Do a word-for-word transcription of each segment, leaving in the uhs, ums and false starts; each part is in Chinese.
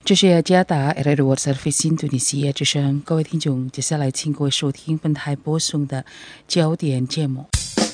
这是雅加达 R R World Service Indonesia 之声，各位听众，接下来请各位收听本台播送的焦点节目。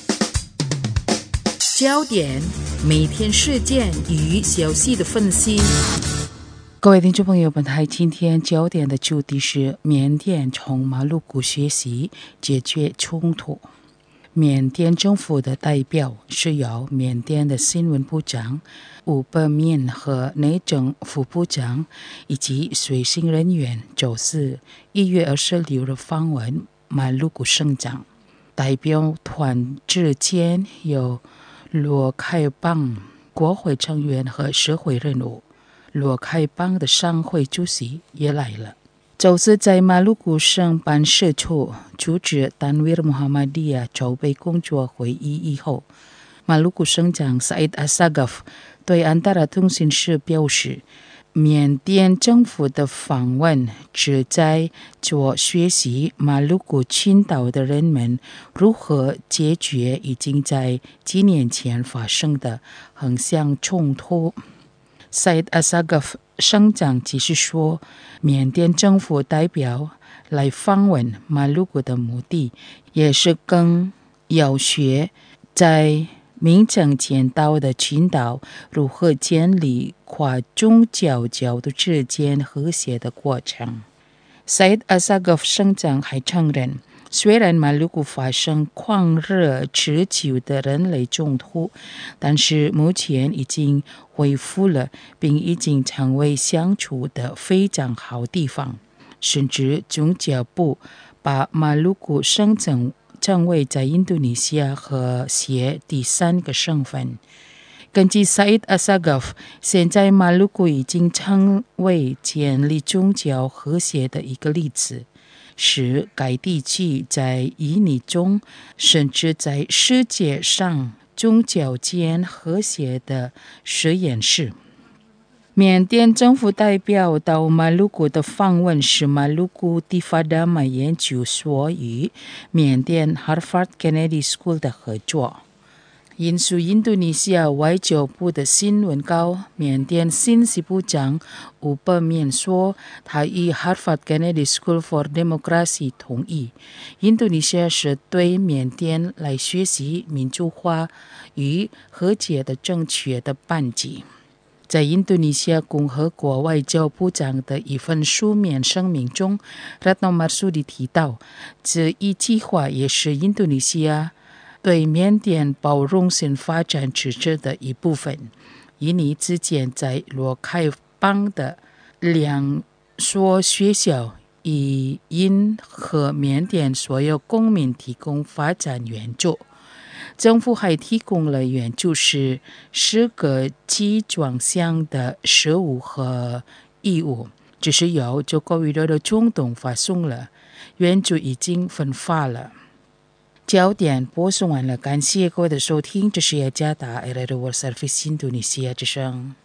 焦点每天事件与消息的分析。各位听众朋友，本台今天焦点的主题是缅甸从马鲁古学习解决冲突。缅甸政府的代表是由缅甸的新闻部长武伯面和内政副部长以及随行人员周四一月二十六日访问马鲁古省长。代表团之间有罗开邦国会成员和社会人物，罗开邦的商会主席也来了。周四在马鲁古省办事处主持丹维尔穆罕默迪亚筹备工作会议以后，马鲁古省长萨伊德·阿萨格夫对安达拉通讯社表示，缅甸政府的访问旨在做学习马鲁古群岛的人们如何解决已经在几年前发生的横向冲突。萨伊德·阿萨格夫省长继续说，缅甸政府代表来访问马鲁古的目的也是更要学在民政建岛的群岛如何建立跨宗教角度之间和谐的过程。萨伊德·阿萨格夫省长还承认，虽然马鲁古发生狂热持久的人类冲突，但是目前已经恢复了，并已经成为相处的非常好地方。甚至宗教部把马鲁古省政成为在印度尼西亚和谐第三个省份。根据萨伊德·阿萨格夫，现在马鲁古已经成为建立宗教和谐的一个例子，是该地区在印尼中，甚至在世界上宗教间和谐的实验室。缅甸政府代表到马鲁古的访问是马鲁古蒂法达玛研究所与缅甸 Harvard Kennedy School 的合作。引述印度尼西亚外交部的新闻稿，缅甸信息部长武伯面说，他与 Harvard Kennedy School for Democracy 同意，印度尼西亚是对缅甸来学习民主化与和解的正确的班级。在印度尼西亚共和国外交部长的一份书面声明中， Retno Marsudi 提到，这一计划也是印度尼西亚对缅甸包容性发展支持的一部分。印尼之前在罗开邦的两所学校以印和缅甸所有公民提供发展援助。政府还提供了援助是十个集装箱的食物和衣物，只是由九个月的中东发送了，援助已经分发了。焦点播送完了，感谢各位的收听，这是雅加达 R R World Service Indonesia 之声。